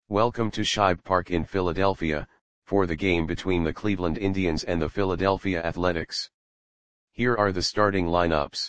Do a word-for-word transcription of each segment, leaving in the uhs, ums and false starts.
Welcome to Shibe Park in Philadelphia, for the game between the Cleveland Indians and the Philadelphia Athletics. Here are the starting lineups.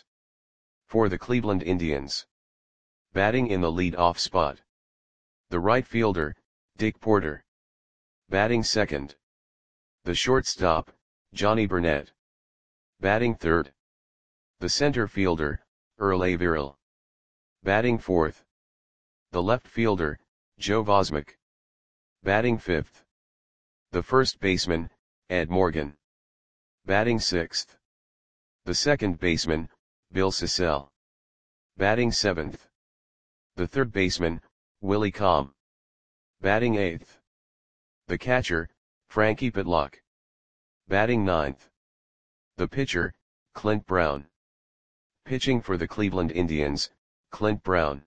For the Cleveland Indians. Batting in the lead-off spot. The right fielder, Dick Porter. Batting second. The shortstop, Johnny Burnett. Batting third. The center fielder, Earl Averill. Batting fourth. The left fielder, Joe Vosmek. Batting fifth. The first baseman, Ed Morgan. Batting sixth. The second baseman, Bill Sissell. Batting seventh. The third baseman, Willie Comm. Batting eighth. The catcher, Frankie Pitlock. Batting ninth. The pitcher, Clint Brown. Pitching for the Cleveland Indians, Clint Brown.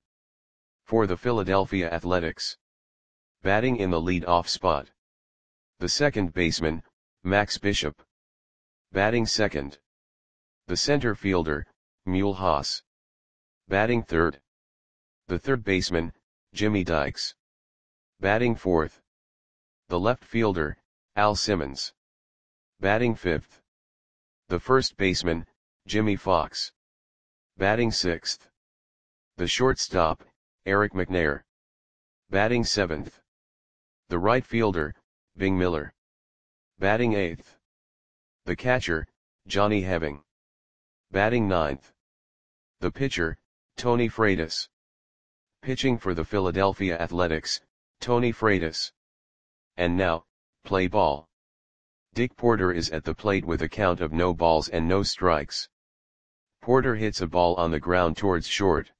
For the Philadelphia Athletics. Batting in the lead-off spot. The second baseman, Max Bishop. Batting second. The center fielder, Mule Haas. Batting third. The third baseman, Jimmy Dykes. Batting fourth. The left fielder, Al Simmons. Batting fifth. The first baseman, Jimmy Fox. Batting sixth. The shortstop, Eric McNair. Batting seventh. The right fielder, Bing Miller. Batting eighth. The catcher, Johnny Heving. Batting ninth. The pitcher, Tony Freitas. Pitching for the Philadelphia Athletics, Tony Freitas. And now, play ball. Dick Porter is at the plate with a count of no balls and no strikes. Porter hits a ball on the ground towards short.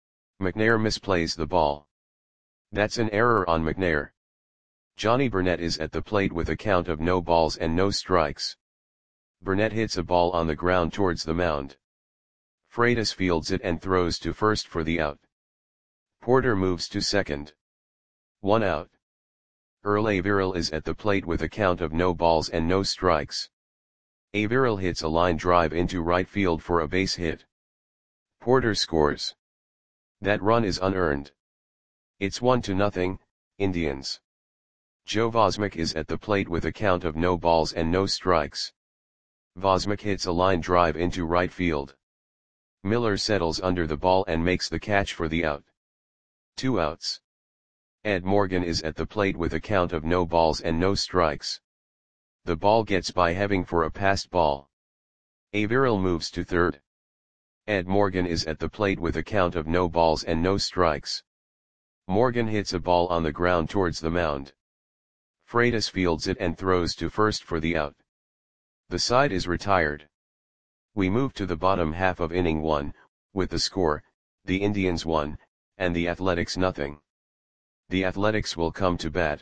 McNair misplays the ball. That's an error on McNair. Johnny Burnett is at the plate with a count of no balls and no strikes. Burnett hits a ball on the ground towards the mound. Freitas fields it and throws to first for the out. Porter moves to second. One out. Earl Averill is at the plate with a count of no balls and no strikes. Averill hits a line drive into right field for a base hit. Porter scores. That run is unearned. It's one to nothing, Indians. Joe Vosmek is at the plate with a count of no balls and no strikes. Vosmek hits a line drive into right field. Miller settles under the ball and makes the catch for the out. Two outs. Ed Morgan is at the plate with a count of no balls and no strikes. The ball gets by Heving for a passed ball. Averill moves to third. Ed Morgan is at the plate with a count of no balls and no strikes. Morgan hits a ball on the ground towards the mound. Freitas fields it and throws to first for the out. The side is retired. We move to the bottom half of inning one, with the score, the Indians one, and the Athletics nothing. The Athletics will come to bat.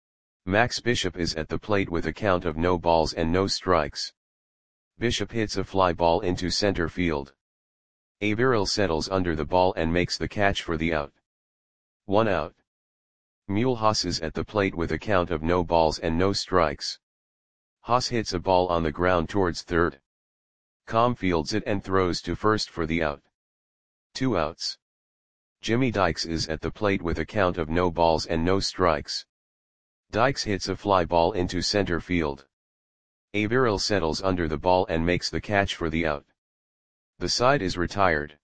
Max Bishop is at the plate with a count of no balls and no strikes. Bishop hits a fly ball into center field. Averill settles under the ball and makes the catch for the out. One out. Mule Haas is at the plate with a count of no balls and no strikes. Haas hits a ball on the ground towards third. Comm fields it and throws to first for the out. Two outs. Jimmy Dykes is at the plate with a count of no balls and no strikes. Dykes hits a fly ball into center field. Averill settles under the ball and makes the catch for the out. The side is retired.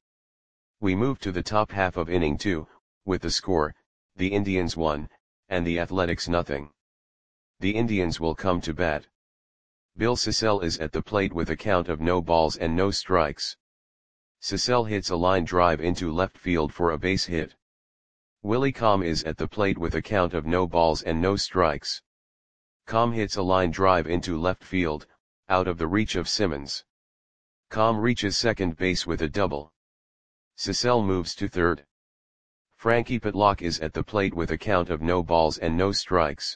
We move to the top half of inning two, with the score, the Indians one, and the Athletics nothing. The Indians will come to bat. Bill Sissell is at the plate with a count of no balls and no strikes. Sissell hits a line drive into left field for a base hit. Willie Comm is at the plate with a count of no balls and no strikes. Comm hits a line drive into left field, out of the reach of Simmons. Comm reaches second base with a double. Sissell moves to third. Frankie Pitlock is at the plate with a count of no balls and no strikes.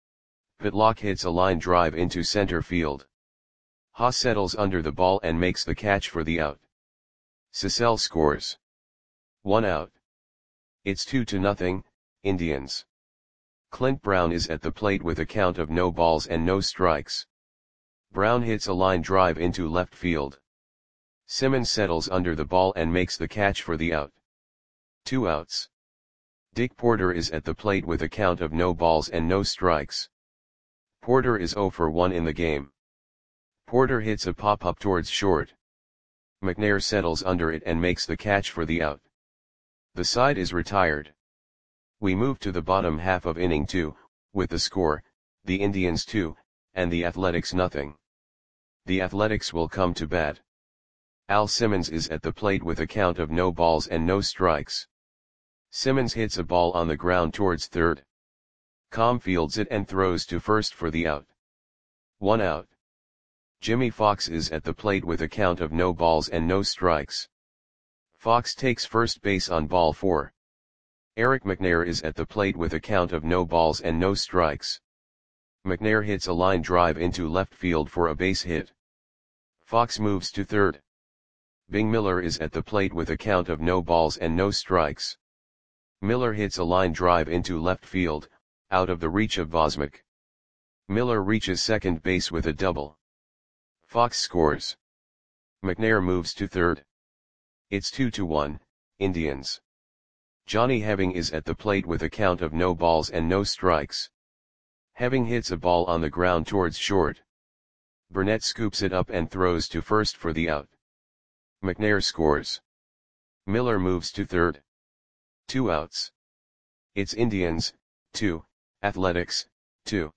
Pitlock hits a line drive into center field. Haas settles under the ball and makes the catch for the out. Sissell scores. One out. It's two to nothing, Indians. Clint Brown is at the plate with a count of no balls and no strikes. Brown hits a line drive into left field. Simmons settles under the ball and makes the catch for the out. Two outs. Dick Porter is at the plate with a count of no balls and no strikes. Porter is zero for one in the game. Porter hits a pop-up towards short. McNair settles under it and makes the catch for the out. The side is retired. We move to the bottom half of inning two, with the score, the Indians two, and the Athletics nothing. The Athletics will come to bat. Al Simmons is at the plate with a count of no balls and no strikes. Simmons hits a ball on the ground towards third. Com fields it and throws to first for the out. One out. Jimmy Fox is at the plate with a count of no balls and no strikes. Fox takes first base on ball four. Eric McNair is at the plate with a count of no balls and no strikes. McNair hits a line drive into left field for a base hit. Fox moves to third. Bing Miller is at the plate with a count of no balls and no strikes. Miller hits a line drive into left field, out of the reach of Vosmik. Miller reaches second base with a double. Fox scores. McNair moves to third. It's two to one, Indians. Johnny Heving is at the plate with a count of no balls and no strikes. Heving hits a ball on the ground towards short. Burnett scoops it up and throws to first for the out. McNair scores. Miller moves to third. Two outs. It's Indians, two, Athletics, two.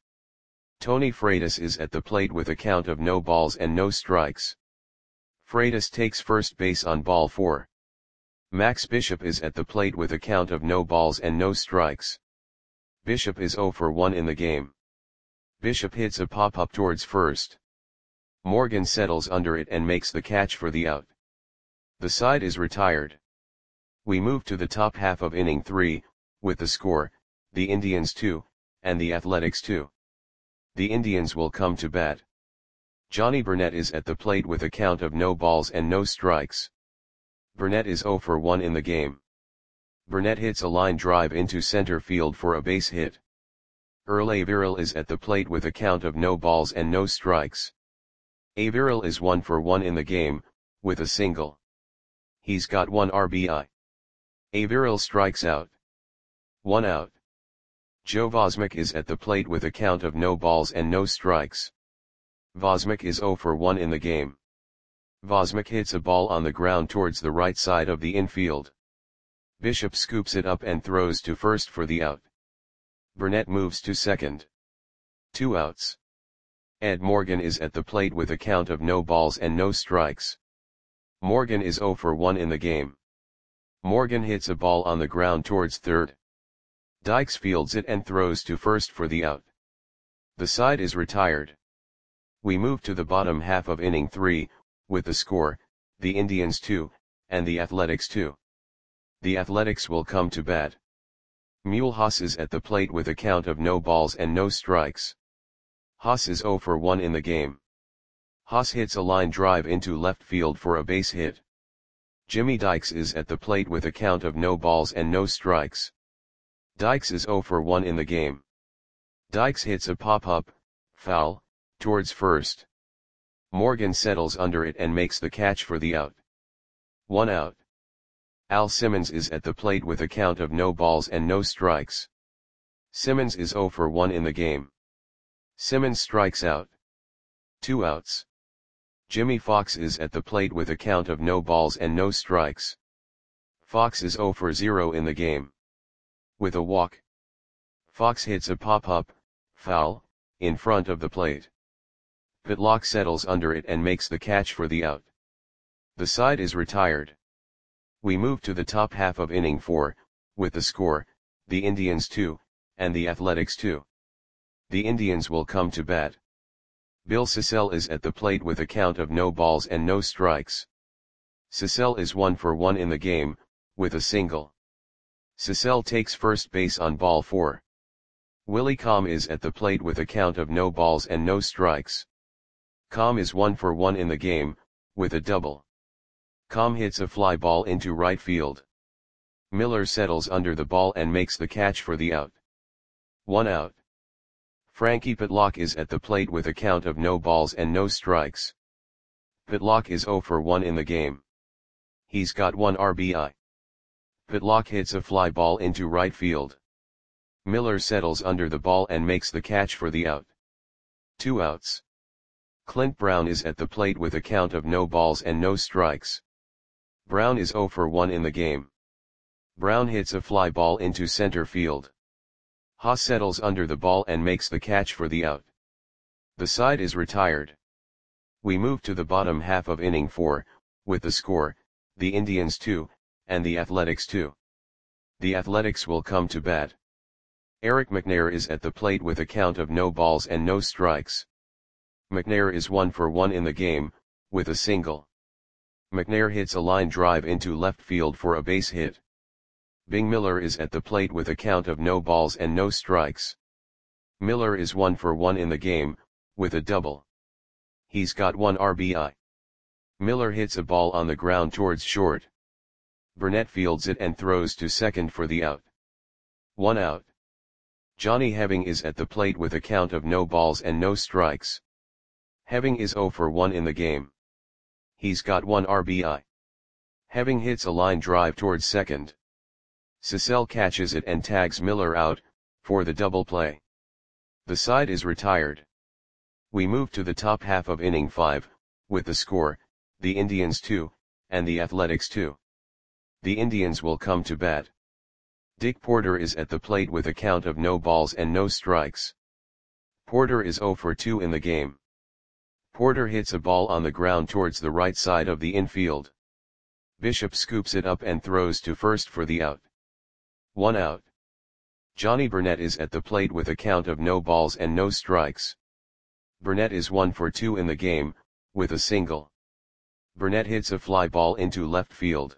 Tony Freitas is at the plate with a count of no balls and no strikes. Freitas takes first base on ball four. Max Bishop is at the plate with a count of no balls and no strikes. Bishop is zero for one in the game. Bishop hits a pop-up towards first. Morgan settles under it and makes the catch for the out. The side is retired. We move to the top half of inning three, with the score, the Indians two, and the Athletics two. The Indians will come to bat. Johnny Burnett is at the plate with a count of no balls and no strikes. Burnett is zero for one in the game. Burnett hits a line drive into center field for a base hit. Earl Averill is at the plate with a count of no balls and no strikes. Averill is one for one in the game, with a single. He's got one R B I. Averill strikes out. One out. Joe Vosmik is at the plate with a count of no balls and no strikes. Vosmik is zero for one in the game. Vosmik hits a ball on the ground towards the right side of the infield. Bishop scoops it up and throws to first for the out. Burnett moves to second. Two outs. Ed Morgan is at the plate with a count of no balls and no strikes. Morgan is zero for one in the game. Morgan hits a ball on the ground towards third. Dykes fields it and throws to first for the out. The side is retired. We move to the bottom half of inning three, with the score, the Indians two, and the Athletics two. The Athletics will come to bat. Mule Haas is at the plate with a count of no balls and no strikes. Haas is zero for one in the game. Haas hits a line drive into left field for a base hit. Jimmy Dykes is at the plate with a count of no balls and no strikes. Dykes is zero for one in the game. Dykes hits a pop-up, foul, towards first. Morgan settles under it and makes the catch for the out. One out. Al Simmons is at the plate with a count of no balls and no strikes. Simmons is zero for one in the game. Simmons strikes out. Two outs. Jimmy Fox is at the plate with a count of no balls and no strikes. Fox is zero for zero in the game. With a walk. Fox hits a pop-up, foul, in front of the plate. Pitlock settles under it and makes the catch for the out. The side is retired. We move to the top half of inning four, with the score, the Indians two, and the Athletics two. The Indians will come to bat. Bill Sissell is at the plate with a count of no balls and no strikes. Sissell is one for one in the game, with a single. Sissell takes first base on ball four. Willie Com is at the plate with a count of no balls and no strikes. Com is one for one in the game, with a double. Com hits a fly ball into right field. Miller settles under the ball and makes the catch for the out. One out. Frankie Pitlock is at the plate with a count of no balls and no strikes. Pitlock is zero for one in the game. He's got one R B I. Pitlock hits a fly ball into right field. Miller settles under the ball and makes the catch for the out. Two outs. Clint Brown is at the plate with a count of no balls and no strikes. Brown is oh for one in the game. Brown hits a fly ball into center field. Haas settles under the ball and makes the catch for the out. The side is retired. We move to the bottom half of inning four, with the score, the Indians two, and the Athletics two. The Athletics will come to bat. Eric McNair is at the plate with a count of no balls and no strikes. McNair is one for one in the game, with a single. McNair hits a line drive into left field for a base hit. Bing Miller is at the plate with a count of no balls and no strikes. Miller is one for one in the game, with a double. He's got one R B I. Miller hits a ball on the ground towards short. Burnett fields it and throws to second for the out. One out. Johnny Heving is at the plate with a count of no balls and no strikes. Heving is oh for one in the game. He's got one R B I. Heving hits a line drive towards second. Cecil catches it and tags Miller out, for the double play. The side is retired. We move to the top half of inning five, with the score, the Indians two, and the Athletics two. The Indians will come to bat. Dick Porter is at the plate with a count of no balls and no strikes. Porter is oh for two in the game. Porter hits a ball on the ground towards the right side of the infield. Bishop scoops it up and throws to first for the out. One out. Johnny Burnett is at the plate with a count of no balls and no strikes. Burnett is one for two in the game, with a single. Burnett hits a fly ball into left field.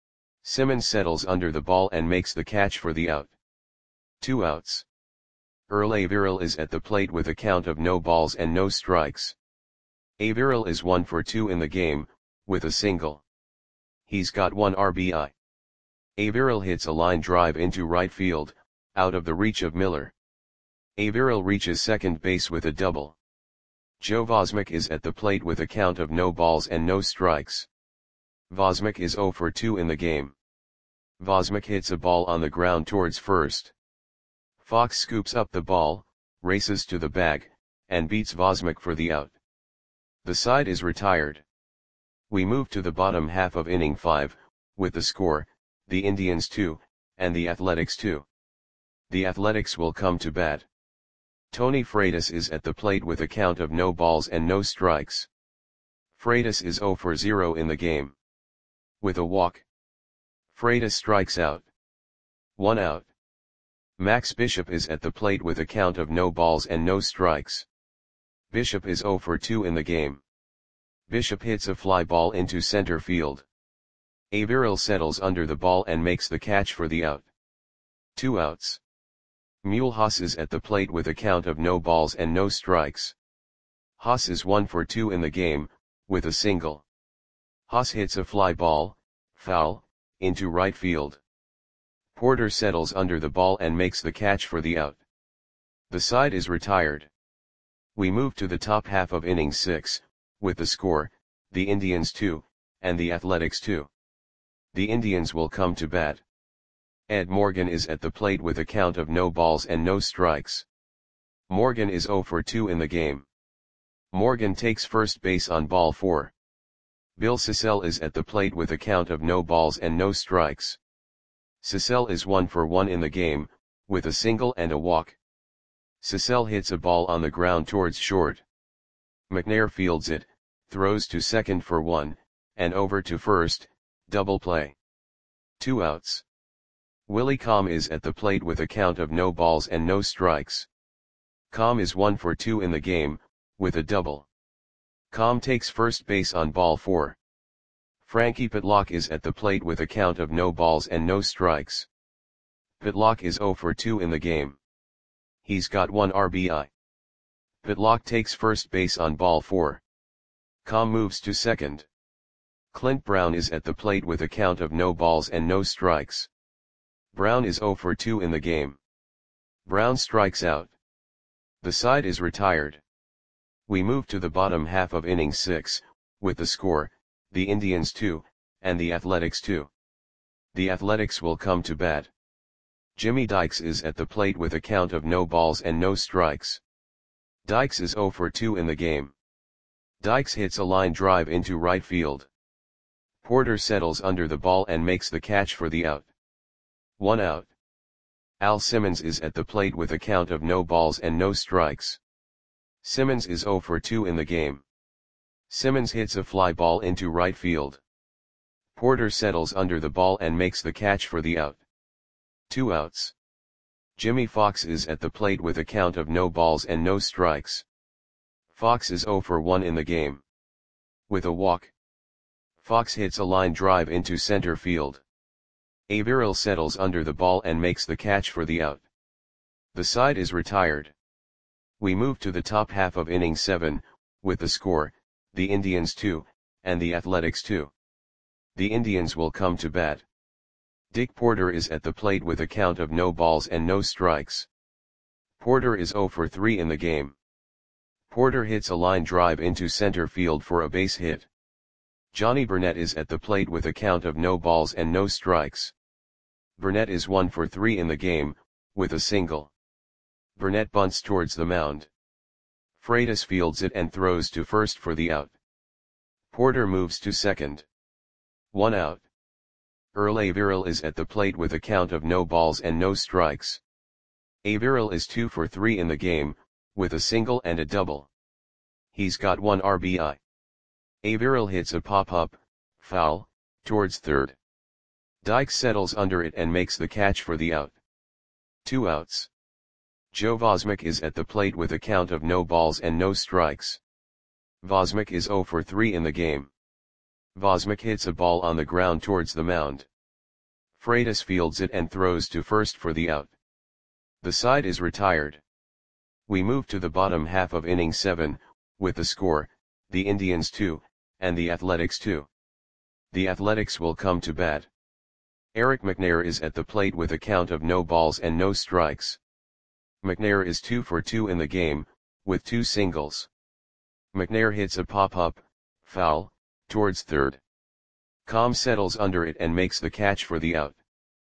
Simmons settles under the ball and makes the catch for the out. Two outs. Earl Averill is at the plate with a count of no balls and no strikes. Averill is one for two in the game, with a single. He's got one R B I. Averill hits a line drive into right field, out of the reach of Miller. Averill reaches second base with a double. Joe Vosmick is at the plate with a count of no balls and no strikes. Vosmick is oh for two in the game. Vosmick hits a ball on the ground towards first. Fox scoops up the ball, races to the bag, and beats Vosmick for the out. The side is retired. We move to the bottom half of inning five, with the score, the Indians two, and the Athletics two. The Athletics will come to bat. Tony Freitas is at the plate with a count of no balls and no strikes. Freitas is oh for zero in the game. With a walk. Freitas strikes out. One out. Max Bishop is at the plate with a count of no balls and no strikes. Bishop is oh for two in the game. Bishop hits a fly ball into center field. Averill settles under the ball and makes the catch for the out. Two outs. Mule Haas is at the plate with a count of no balls and no strikes. Haas is one for two in the game, with a single. Haas hits a fly ball, foul, into right field. Porter settles under the ball and makes the catch for the out. The side is retired. We move to the top half of inning six, with the score, the Indians two, and the Athletics two. The Indians will come to bat. Ed Morgan is at the plate with a count of no balls and no strikes. Morgan is oh for two in the game. Morgan takes first base on ball four. Bill Cecil is at the plate with a count of no balls and no strikes. Cecil is one for one in the game, with a single and a walk. Cecil hits a ball on the ground towards short. McNair fields it, throws to second for one, and over to first, double play. Two outs. Willie Comm is at the plate with a count of no balls and no strikes. Comm is one for two in the game, with a double. Comm takes first base on ball four. Frankie Pitlock is at the plate with a count of no balls and no strikes. Pitlock is oh for two in the game. He's got one R B I. Pitlock takes first base on ball four. Comm moves to second. Clint Brown is at the plate with a count of no balls and no strikes. Brown is oh for two in the game. Brown strikes out. The side is retired. We move to the bottom half of inning six, with the score, the Indians two, and the Athletics two. The Athletics will come to bat. Jimmy Dykes is at the plate with a count of no balls and no strikes. Dykes is oh for two in the game. Dykes hits a line drive into right field. Porter settles under the ball and makes the catch for the out. One out. Al Simmons is at the plate with a count of no balls and no strikes. Simmons is oh for two in the game. Simmons hits a fly ball into right field. Porter settles under the ball and makes the catch for the out. Two outs. Jimmy Fox is at the plate with a count of no balls and no strikes. Fox is oh for one in the game. With a walk. Fox hits a line drive into center field. Averill settles under the ball and makes the catch for the out. The side is retired. We move to the top half of inning seven, with the score, the Indians two, and the Athletics two. The Indians will come to bat. Dick Porter is at the plate with a count of no balls and no strikes. Porter is oh for three in the game. Porter hits a line drive into center field for a base hit. Johnny Burnett is at the plate with a count of no balls and no strikes. Burnett is one for three in the game, with a single. Burnett bunts towards the mound. Freitas fields it and throws to first for the out. Porter moves to second. One out. Earl Averill is at the plate with a count of no balls and no strikes. Averill is two for three in the game, with a single and a double. He's got one R B I. Averill hits a pop-up, foul, towards third. Dykes settles under it and makes the catch for the out. Two outs. Joe Vosmick is at the plate with a count of no balls and no strikes. Vosmick is oh for three in the game. Vosmick hits a ball on the ground towards the mound. Freitas fields it and throws to first for the out. The side is retired. We move to the bottom half of inning seven, with the score, the Indians two, and the Athletics two. The Athletics will come to bat. Eric McNair is at the plate with a count of no balls and no strikes. McNair is two for two in the game, with two singles. McNair hits a pop-up, foul, towards third. Com settles under it and makes the catch for the out.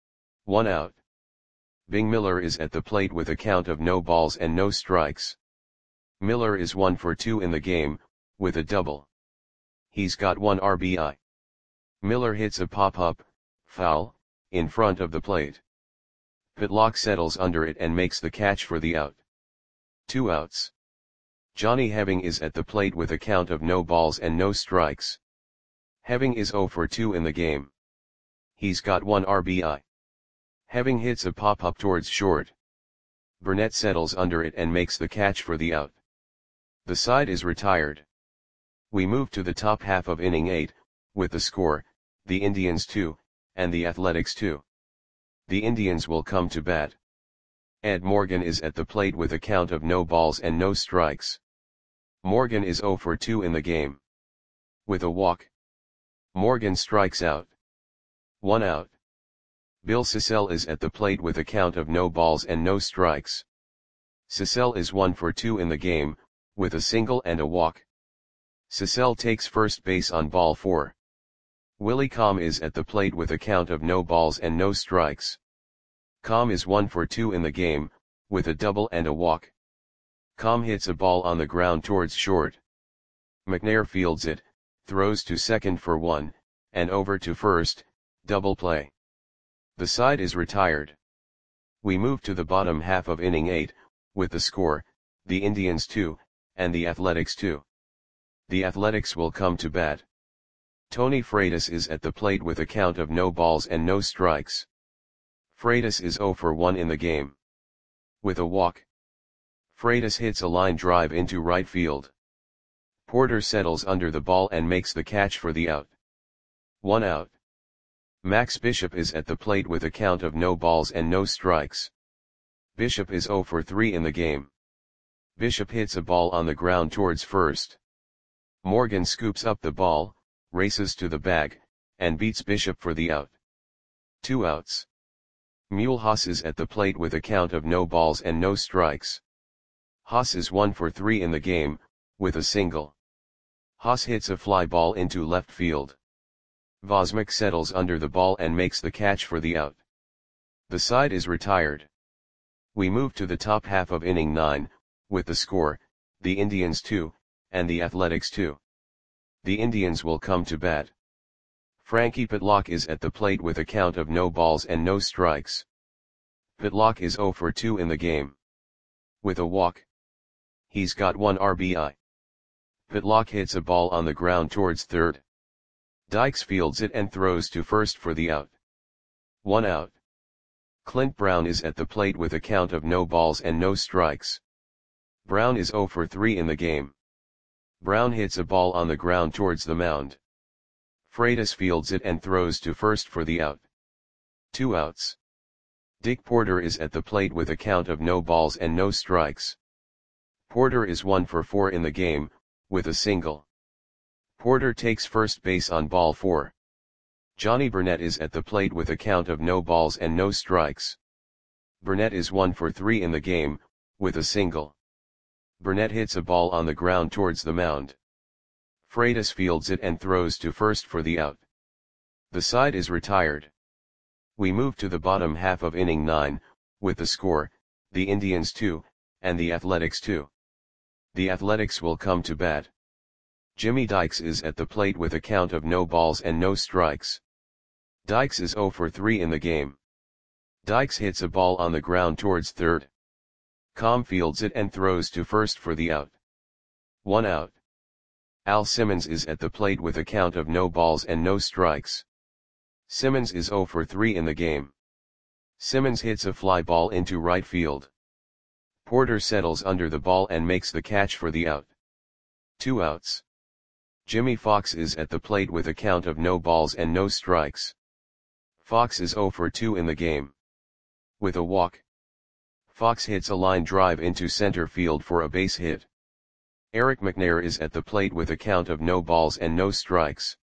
One out. Bing Miller is at the plate with a count of no balls and no strikes. Miller is one for two in the game, with a double. He's got one R B I. Miller hits a pop-up, foul, in front of the plate. Pitlock settles under it and makes the catch for the out. Two outs. Johnny Heving is at the plate with a count of no balls and no strikes. Heving is oh for two in the game. He's got one R B I. Heving hits a pop-up towards short. Burnett settles under it and makes the catch for the out. The side is retired. We move to the top half of inning eight, with the score, the Indians two, and the Athletics two. The Indians will come to bat. Ed Morgan is at the plate with a count of no balls and no strikes. Morgan is oh for two in the game. With a walk. Morgan strikes out. One out. Bill Sissell is at the plate with a count of no balls and no strikes. Sissell is one for two in the game, with a single and a walk. Sissell takes first base on ball four. Willie Com is at the plate with a count of no balls and no strikes. Com is one for two in the game, with a double and a walk. Com hits a ball on the ground towards short. McNair fields it, throws to second for one, and over to first, double play. The side is retired. We move to the bottom half of inning eight, with the score, the Indians two, and the Athletics two. The Athletics will come to bat. Tony Freitas is at the plate with a count of no balls and no strikes. Freitas is oh for one in the game. With a walk. Freitas hits a line drive into right field. Porter settles under the ball and makes the catch for the out. One out. Max Bishop is at the plate with a count of no balls and no strikes. Bishop is oh for three in the game. Bishop hits a ball on the ground towards first. Morgan scoops up the ball, races to the bag, and beats Bishop for the out. Two outs. Mule Haas is at the plate with a count of no balls and no strikes. Haas is one for three in the game, with a single. Haas hits a fly ball into left field. Vosmik settles under the ball and makes the catch for the out. The side is retired. We move to the top half of inning nine, with the score, the Indians two, and the Athletics two. The Indians will come to bat. Frankie Pitlock is at the plate with a count of no balls and no strikes. Pitlock is oh for two in the game. With a walk. He's got one R B I. Pitlock hits a ball on the ground towards third. Dykes fields it and throws to first for the out. One out. Clint Brown is at the plate with a count of no balls and no strikes. Brown is oh for three in the game. Brown hits a ball on the ground towards the mound. Freitas fields it and throws to first for the out. Two outs. Dick Porter is at the plate with a count of no balls and no strikes. Porter is one for four in the game, with a single. Porter takes first base on ball four. Johnny Burnett is at the plate with a count of no balls and no strikes. Burnett is one for three in the game, with a single. Burnett hits a ball on the ground towards the mound. Freitas fields it and throws to first for the out. The side is retired. We move to the bottom half of inning nine, with the score, the Indians two, and the Athletics two. The Athletics will come to bat. Jimmy Dykes is at the plate with a count of no balls and no strikes. Dykes is oh for three in the game. Dykes hits a ball on the ground towards third. Com fields it and throws to first for the out. One out. Al Simmons is at the plate with a count of no balls and no strikes. Simmons is oh for three in the game. Simmons hits a fly ball into right field. Porter settles under the ball and makes the catch for the out. Two outs. Jimmy Fox is at the plate with a count of no balls and no strikes. Fox is oh for two in the game. With a walk. Fox hits a line drive into center field for a base hit. Eric McNair is at the plate with a count of no balls and no strikes.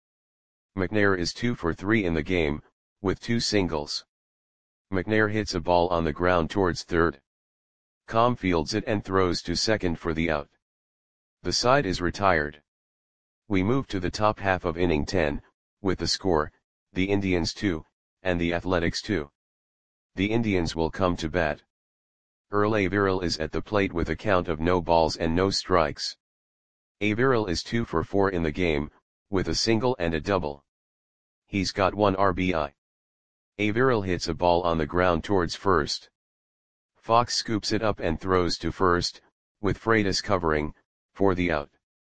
McNair is two for three in the game, with two singles. McNair hits a ball on the ground towards third. Com fields it and throws to second for the out. The side is retired. We move to the top half of inning ten, with the score, the Indians two, and the Athletics two. The Indians will come to bat. Earl Averill is at the plate with a count of no balls and no strikes. Averill is two for four in the game, with a single and a double. He's got one R B I. Averill hits a ball on the ground towards first. Fox scoops it up and throws to first, with Freitas covering, for the out.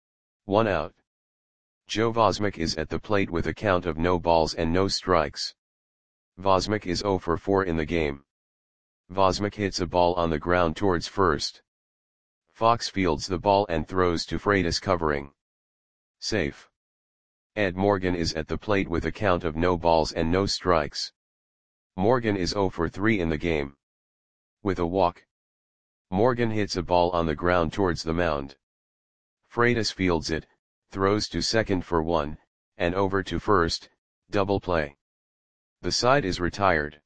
One out. Joe Vosmik is at the plate with a count of no balls and no strikes. Vosmik is oh for four in the game. Vosmik hits a ball on the ground towards first. Fox fields the ball and throws to Freitas covering. Safe. Ed Morgan is at the plate with a count of no balls and no strikes. Morgan is oh for three in the game. With a walk. Morgan hits a ball on the ground towards the mound. Freitas fields it, throws to second for one, and over to first, double play. The side is retired.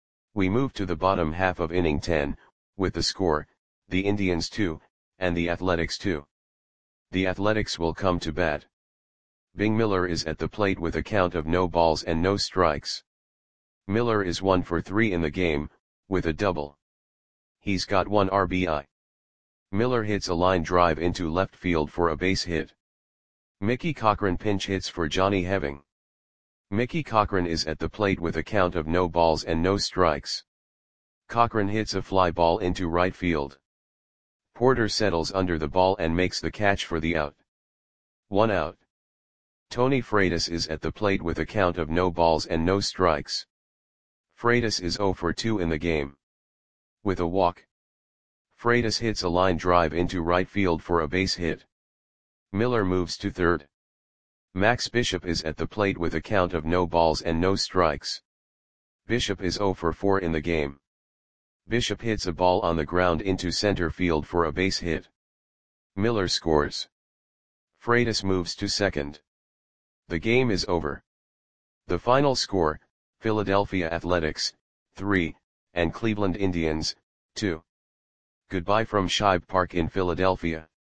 We move to the bottom half of inning ten, with the score, the Indians two, and the Athletics two. The Athletics will come to bat. Bing Miller is at the plate with a count of no balls and no strikes. Miller is one for three in the game, with a double. He's got one R B I. Miller hits a line drive into left field for a base hit. Mickey Cochran pinch hits for Johnny Heving. Mickey Cochran is at the plate with a count of no balls and no strikes. Cochran hits a fly ball into right field. Porter settles under the ball and makes the catch for the out. One out. Tony Freitas is at the plate with a count of no balls and no strikes. Freitas is oh for two in the game. With a walk. Freitas hits a line drive into right field for a base hit. Miller moves to third. Max Bishop is at the plate with a count of no balls and no strikes. Bishop is oh for four in the game. Bishop hits a ball on the ground into center field for a base hit. Miller scores. Freitas moves to second. The game is over. The final score, Philadelphia Athletics, three, and Cleveland Indians, two. Goodbye from Shibe Park in Philadelphia.